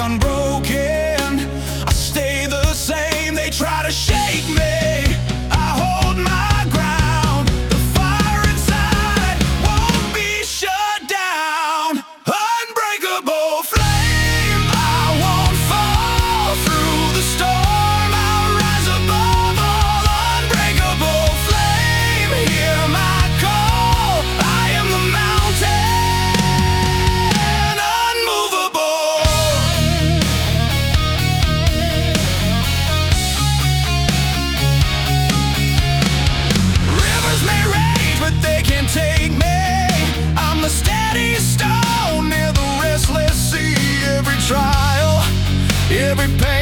unbroken. I stay the same. They try to shake me, I hold my ground. The fire inside won't be shut down. Unbreakable flame, I won't fall through the storm. I'll rise above all. Unbreakable flame, hear my call. I am the mountain, unmovable. Rivers may rage, but they can't take me. I'm the steady stone near the restless sea. Every trial, every pain